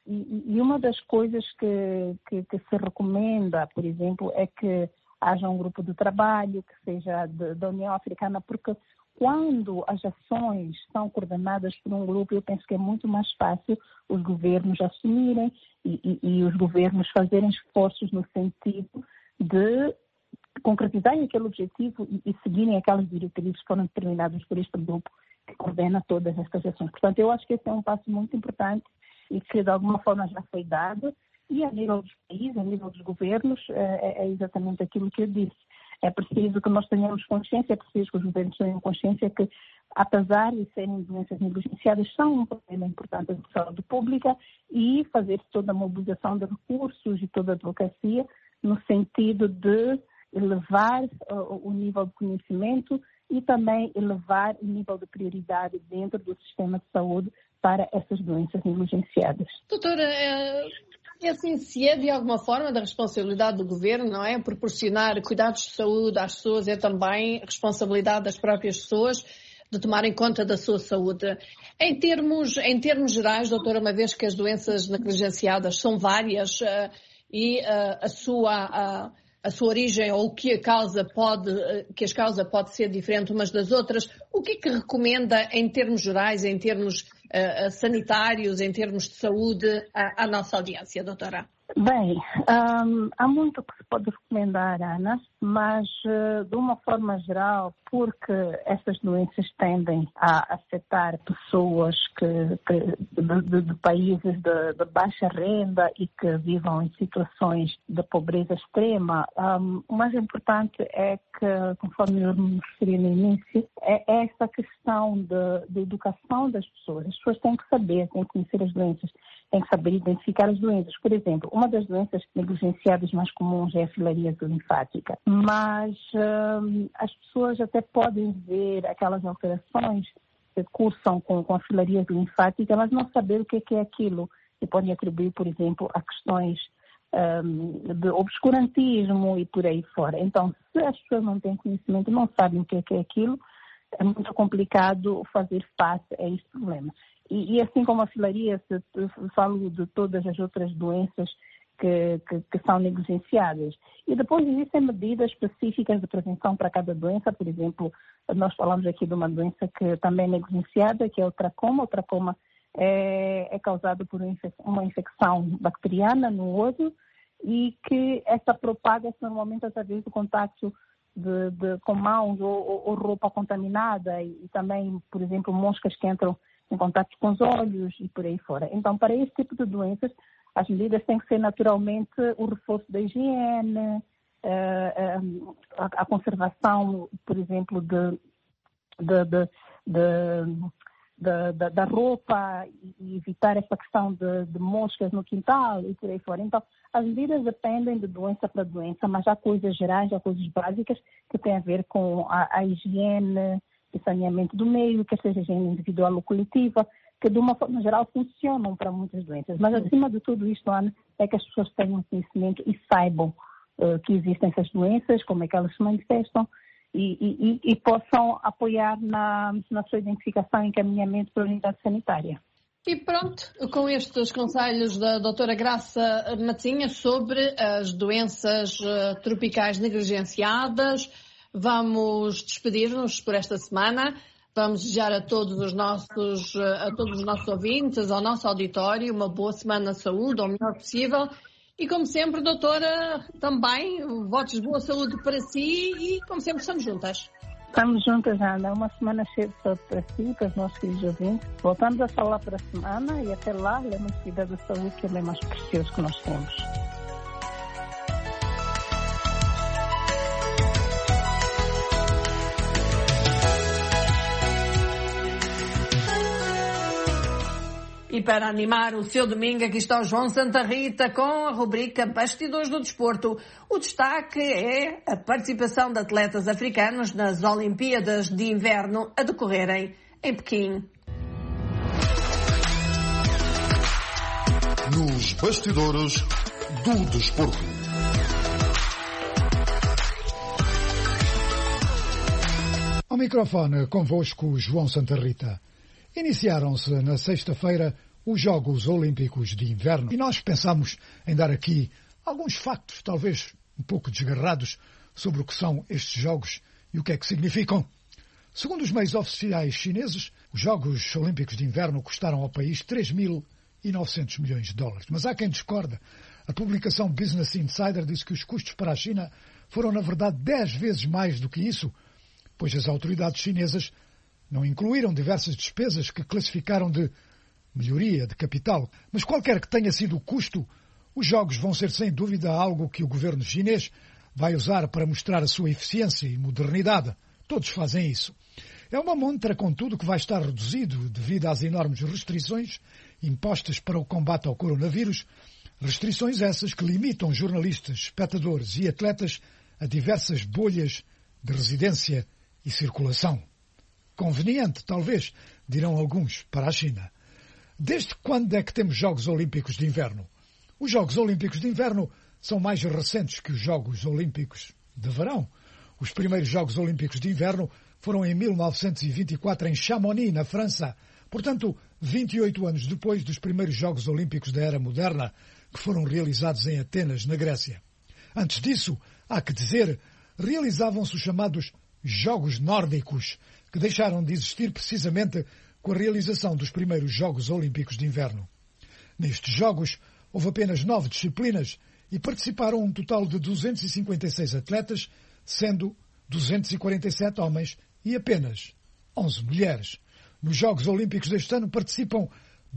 E uma das coisas que se recomenda, por exemplo, é que haja um grupo de trabalho que seja da União Africana, porque quando as ações são coordenadas por um grupo, eu penso que é muito mais fácil os governos assumirem e os governos fazerem esforços no sentido de concretizarem aquele objetivo e seguirem aquelas diretrizes que foram determinadas por este grupo que coordena todas estas ações. Portanto, eu acho que esse é um passo muito importante e que de alguma forma já foi dado, e a nível dos países, a nível dos governos, é exatamente aquilo que eu disse. É preciso que nós tenhamos consciência, é preciso que os governos tenham consciência que, apesar de serem doenças negligenciadas, são um problema importante da saúde pública e fazer toda a mobilização de recursos e toda a advocacia no sentido de elevar o nível de conhecimento e também elevar o nível de prioridade dentro do sistema de saúde para essas doenças negligenciadas. Doutora, assim, se é de alguma forma da responsabilidade do governo, não é? Proporcionar cuidados de saúde às pessoas é também responsabilidade das próprias pessoas de tomarem conta da sua saúde. Em termos gerais, doutora, uma vez que as doenças negligenciadas são várias e a sua origem ou que as causas pode ser diferente umas das outras, o que é que recomenda em termos gerais, em termos sanitários, em termos de saúde, à nossa audiência, doutora? Bem, há muito que se pode recomendar, Ana, mas de uma forma geral, porque essas doenças tendem a afetar pessoas de países de baixa renda e que vivam em situações de pobreza extrema, o mais importante é que, conforme eu me referi no início, é essa questão de educação das pessoas. As pessoas têm que saber, têm que conhecer as doenças, têm que saber identificar as doenças. Por exemplo, uma das doenças negligenciadas mais comuns é a filariase linfática, mas as pessoas até podem ver aquelas alterações que cursam com a filariase linfática, mas não saber o que é aquilo, e podem atribuir, por exemplo, a questões de obscurantismo e por aí fora. Então, se as pessoas não têm conhecimento, não sabem o que é aquilo, é muito complicado fazer face a este problema. E assim como a filariase, falo de todas as outras doenças que são negligenciadas. E depois existem medidas específicas de prevenção para cada doença. Por exemplo, nós falamos aqui de uma doença que também é negligenciada, que é o tracoma. O tracoma é causado por uma infecção bacteriana no osso e que essa propaga-se normalmente através do contato com mãos ou roupa contaminada e também, por exemplo, moscas que entram em contato com os olhos e por aí fora. Então, para esse tipo de doenças, as medidas têm que ser naturalmente o reforço da higiene, a conservação, por exemplo, da roupa e evitar essa questão de moscas no quintal e por aí fora. Então, as medidas dependem de doença para doença, mas há coisas gerais, há coisas básicas que têm a ver com a higiene e saneamento do meio, que seja higiene individual ou coletiva, que de uma forma geral funcionam para muitas doenças. Mas acima de tudo isto, Ana, é que as pessoas tenham conhecimento e saibam que existem essas doenças, como é que elas se manifestam e possam apoiar na sua identificação e encaminhamento para a unidade sanitária. E pronto, com estes conselhos da doutora Graça Matinha sobre as doenças tropicais negligenciadas, vamos despedir-nos por esta semana. Vamos desejar a todos os nossos ouvintes, ao nosso auditório, uma boa semana de saúde, o melhor possível. E como sempre, doutora, também votos de boa saúde para si e, como sempre, estamos juntas. Estamos juntas, Ana. Uma semana cheia de saúde para si, para os nossos queridos ouvintes. Voltamos a falar para a semana e até lá, lembre-se de cuidar da saúde, que é o bem mais precioso que nós temos. E para animar o seu domingo, aqui está o João Santa Rita com a rubrica Bastidores do Desporto. O destaque é a participação de atletas africanos nas Olimpíadas de Inverno a decorrerem em Pequim. Nos Bastidores do Desporto. Ao microfone, convosco, João Santa Rita. Iniciaram-se na sexta-feira os Jogos Olímpicos de Inverno e nós pensamos em dar aqui alguns factos, talvez um pouco desgarrados, sobre o que são estes Jogos e o que é que significam. Segundo os meios oficiais chineses, os Jogos Olímpicos de Inverno custaram ao país 3.900 milhões de dólares. Mas há quem discorda. A publicação Business Insider diz que os custos para a China foram, na verdade, 10 vezes mais do que isso, pois as autoridades chinesas não incluíram diversas despesas que classificaram de melhoria de capital. Mas qualquer que tenha sido o custo, os Jogos vão ser sem dúvida algo que o governo chinês vai usar para mostrar a sua eficiência e modernidade. Todos fazem isso. É uma montra, contudo, que vai estar reduzido devido às enormes restrições impostas para o combate ao coronavírus, restrições essas que limitam jornalistas, espectadores e atletas a diversas bolhas de residência e circulação. Conveniente, talvez, dirão alguns, para a China. Desde quando é que temos Jogos Olímpicos de Inverno? Os Jogos Olímpicos de Inverno são mais recentes que os Jogos Olímpicos de Verão. Os primeiros Jogos Olímpicos de Inverno foram em 1924 em Chamonix, na França. Portanto, 28 anos depois dos primeiros Jogos Olímpicos da Era Moderna, que foram realizados em Atenas, na Grécia. Antes disso, há que dizer, realizavam-se os chamados Jogos Nórdicos, que deixaram de existir precisamente com a realização dos primeiros Jogos Olímpicos de Inverno. Nestes Jogos, houve apenas 9 disciplinas e participaram um total de 256 atletas, sendo 247 homens e apenas 11 mulheres. Nos Jogos Olímpicos deste ano participam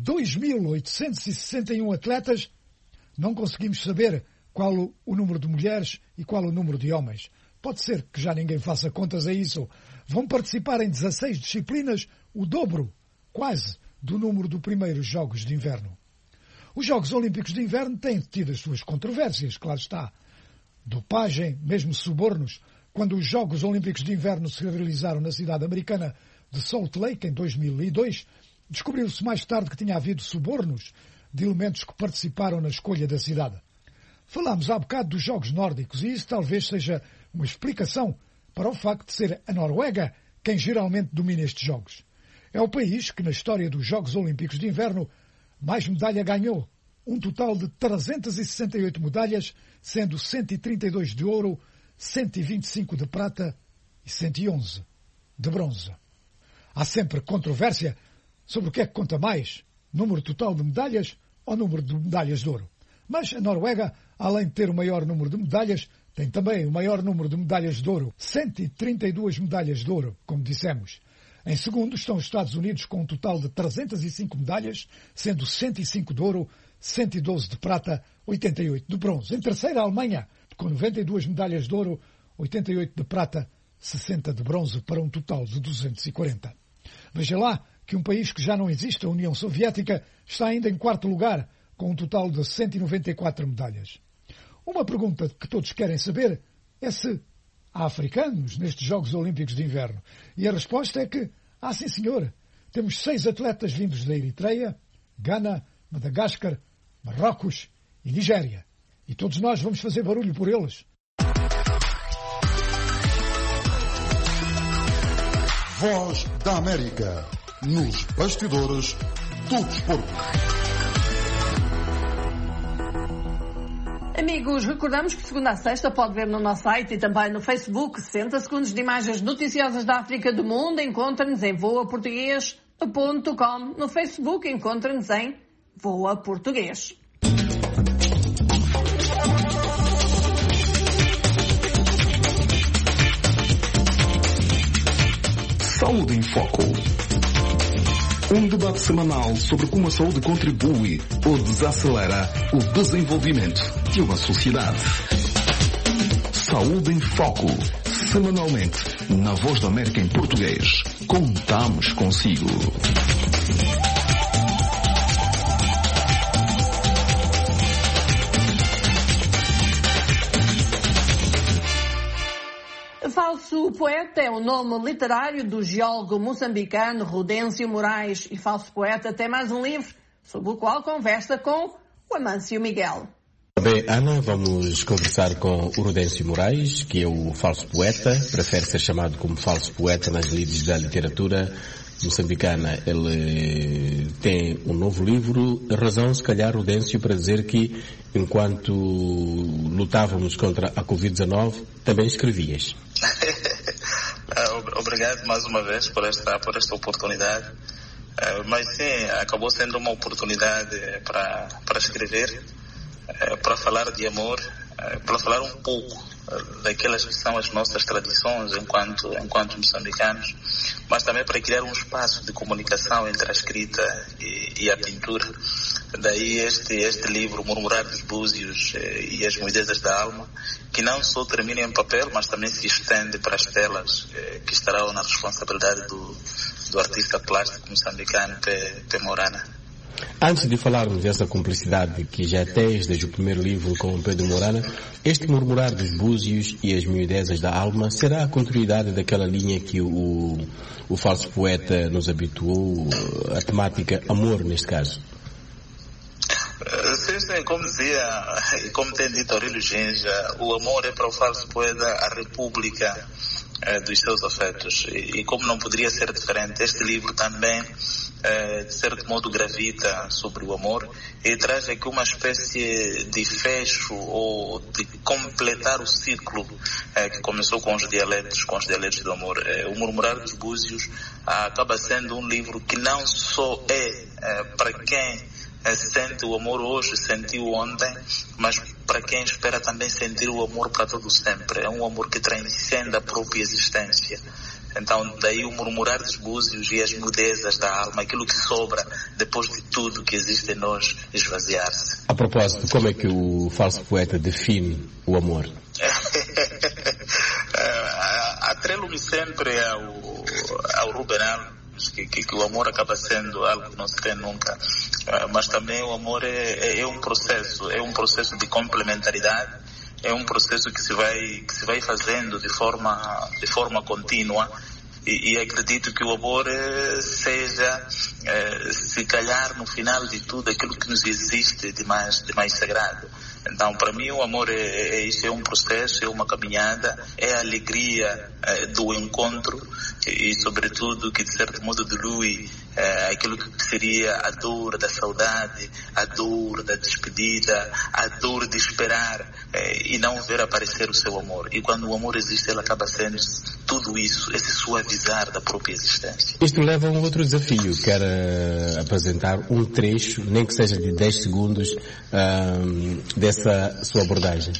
2.861 atletas. Não conseguimos saber qual o número de mulheres e qual o número de homens. Pode ser que já ninguém faça contas a isso. Vão participar em 16 disciplinas, o dobro, quase, do número dos primeiros Jogos de Inverno. Os Jogos Olímpicos de Inverno têm tido as suas controvérsias, claro está. Dopagem, mesmo subornos. Quando os Jogos Olímpicos de Inverno se realizaram na cidade americana de Salt Lake, em 2002, descobriu-se mais tarde que tinha havido subornos de elementos que participaram na escolha da cidade. Falámos há bocado dos Jogos Nórdicos e isso talvez seja uma explicação para o facto de ser a Noruega quem geralmente domina estes Jogos. É o país que, na história dos Jogos Olímpicos de Inverno, mais medalha ganhou. Um total de 368 medalhas, sendo 132 de ouro, 125 de prata e 111 de bronze. Há sempre controvérsia sobre o que é que conta mais, número total de medalhas ou número de medalhas de ouro. Mas a Noruega, além de ter o maior número de medalhas, tem também o maior número de medalhas de ouro, 132 medalhas de ouro, como dissemos. Em segundo estão os Estados Unidos com um total de 305 medalhas, sendo 105 de ouro, 112 de prata, 88 de bronze. Em terceiro, a Alemanha, com 92 medalhas de ouro, 88 de prata, 60 de bronze, para um total de 240. Veja lá que um país que já não existe, a União Soviética, está ainda em quarto lugar, com um total de 194 medalhas. Uma pergunta que todos querem saber é se há africanos nestes Jogos Olímpicos de Inverno. E a resposta é que, sim senhor, temos 6 atletas vindos da Eritreia, Gana, Madagascar, Marrocos e Nigéria. E todos nós vamos fazer barulho por eles. Voz da América, nos bastidores do desporto. Amigos, recordamos que de segunda a sexta pode ver no nosso site e também no Facebook 60 segundos de imagens noticiosas da África e do mundo. Encontra-nos em voaportugues.com. No Facebook encontra-nos em Voa Português. Saúde em Foco. Um debate semanal sobre como a saúde contribui ou desacelera o desenvolvimento de uma sociedade. Saúde em Foco. Semanalmente, na Voz da América em português. Contamos consigo. Falso Poeta é o nome literário do geólogo moçambicano Rudêncio Moraes. E Falso Poeta tem mais um livro, sobre o qual conversa com o Amâncio Miguel. Bem, Ana, vamos conversar com o Rudêncio Moraes, que é o falso poeta, prefere ser chamado como falso poeta nas lides da literatura moçambicana. Ele tem um novo livro, a razão, se calhar, Rudêncio, para dizer que enquanto lutávamos contra a Covid-19, também escrevias. Obrigado mais uma vez por esta oportunidade. Mas sim, acabou sendo uma oportunidade para escrever, para falar de amor, para falar um pouco daquelas que são as nossas tradições enquanto moçambicanos, mas também para criar um espaço de comunicação entre a escrita e a pintura. Daí este livro, Murmurar dos Búzios e as Moedezas da Alma, que não só termina em papel, mas também se estende para as telas, que estarão na responsabilidade do artista plástico moçambicano P. Morana. Antes de falarmos dessa cumplicidade que já tens desde o primeiro livro com o Pedro Morana, este Murmurar dos Búzios e as Miudezas da Alma será a continuidade daquela linha que o falso poeta nos habituou, a temática amor neste caso? Sim, como dizia, e como tem dito Aurélio Ginja, o amor é para o falso poeta a república dos seus afetos. E como não poderia ser diferente, este livro também, de certo modo, gravita sobre o amor e traz aqui uma espécie de fecho ou de completar o ciclo que começou com os dialetos do amor. O Murmurar dos Búzios acaba sendo um livro que não só é para quem sente o amor hoje, sentiu ontem, mas para quem espera também sentir o amor para todo sempre. É um amor que transcende a própria existência. Então, daí o murmurar dos búzios e as mudezas da alma, aquilo que sobra depois de tudo que existe em nós, esvaziar-se. A propósito, como é que o falso poeta define o amor? Atrelo-me sempre ao Ruben Alves, que o amor acaba sendo algo que não se tem nunca, mas também o amor é um processo de complementaridade, é um processo que se vai fazendo de forma contínua, e acredito que o amor seja, se calhar no final de tudo, aquilo que nos existe de mais sagrado. Então, para mim, o amor isso, é um processo, é uma caminhada, é a alegria do encontro e, sobretudo, que de certo modo dilui aquilo que seria a dor da saudade, a dor da despedida, a dor de esperar e não ver aparecer o seu amor. E quando o amor existe, ele acaba sendo tudo isso, esse suavizar da própria existência. Isto leva a um outro desafio. Quero apresentar um trecho, nem que seja de 10 segundos, dessa sua abordagem.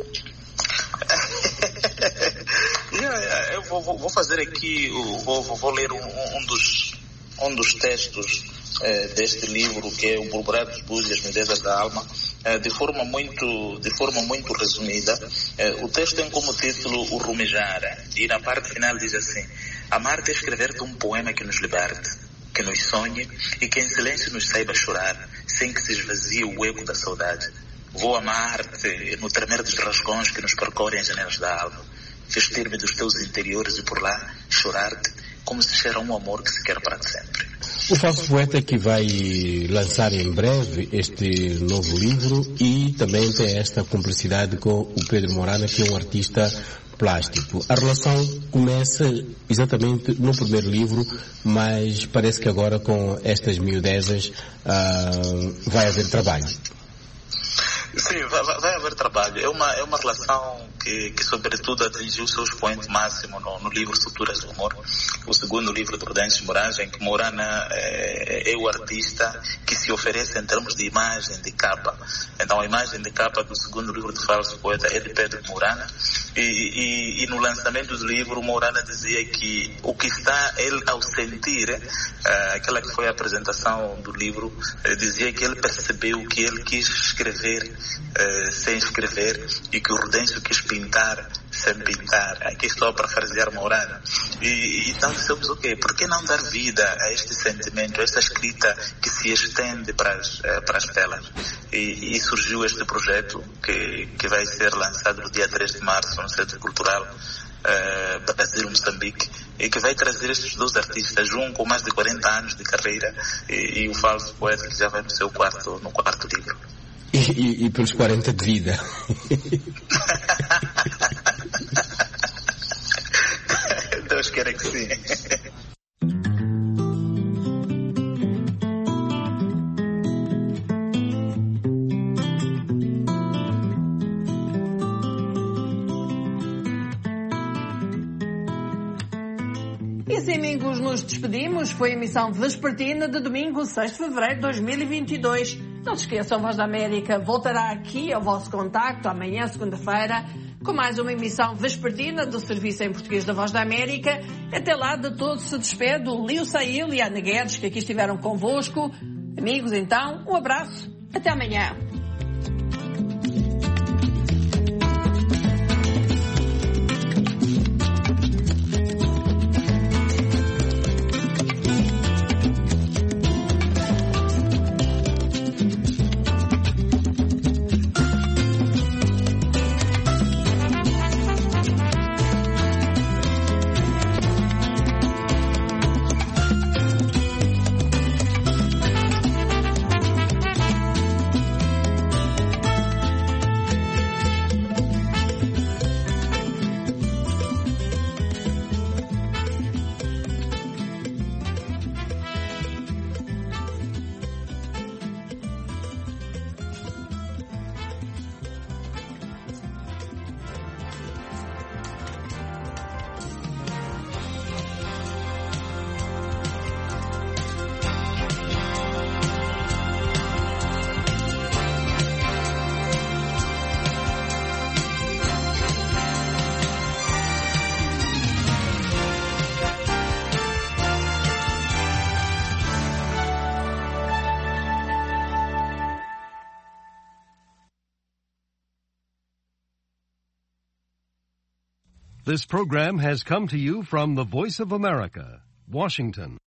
Eu vou fazer aqui, vou ler um dos textos deste livro, que é o Murmurar dos Búzios e as Mudezas da Alma, de forma muito resumida. O texto tem como título O Rumejar, e na parte final diz assim: amar-te é escrever-te um poema que nos liberte, que nos sonhe e que em silêncio nos saiba chorar, sem que se esvazie o eco da saudade. Vou amar-te no tremer dos rasgões que nos percorrem as janelas da alma, vestir-me dos teus interiores e por lá chorar-te como se cheira um amor que se quer para sempre. O falso poeta que vai lançar em breve este novo livro e também tem esta cumplicidade com o Pedro Morana, que é um artista plástico. A relação começa exatamente no primeiro livro, mas parece que agora com estas miudezas vai haver trabalho. Sim, vai haver trabalho. É uma relação que sobretudo atingiu o seu expoente máximo no livro Suturas do Amor, o segundo livro do Prudêncio Moraes, em que Morana é o artista que se oferece em termos de imagem de capa. Então a imagem de capa do segundo livro do Falso Poeta é de Pedro Morana, e no lançamento do livro Morana dizia que o que está ele ao sentir, aquela que foi a apresentação do livro, dizia que ele percebeu que ele quis escrever sem escrever e que o Prudêncio quis pintar sem pintar. Aqui estou a parafrasear Morana. E então dissemos, ok, por que não dar vida a este sentimento, a esta escrita que se estende para as telas? E surgiu este projeto que vai ser lançado no dia 3 de março no Centro Cultural Brasil-Moçambique, e que vai trazer estes dois artistas, um com mais de 40 anos de carreira e o Falso Poeta, que já vai no seu quarto livro. E pelos 40 de vida. Deus queira que sim. E assim, amigos, nos despedimos. Foi a emissão vespertina de domingo, 6 de fevereiro de 2022. Não se esqueçam, a Voz da América voltará aqui ao vosso contacto amanhã, segunda-feira, com mais uma emissão vespertina do Serviço em Português da Voz da América. Até lá, de todos se despede o Lio Sail e a Ana Guedes, que aqui estiveram convosco. Amigos, então, um abraço. Até amanhã. This program has come to you from the Voice of America, Washington.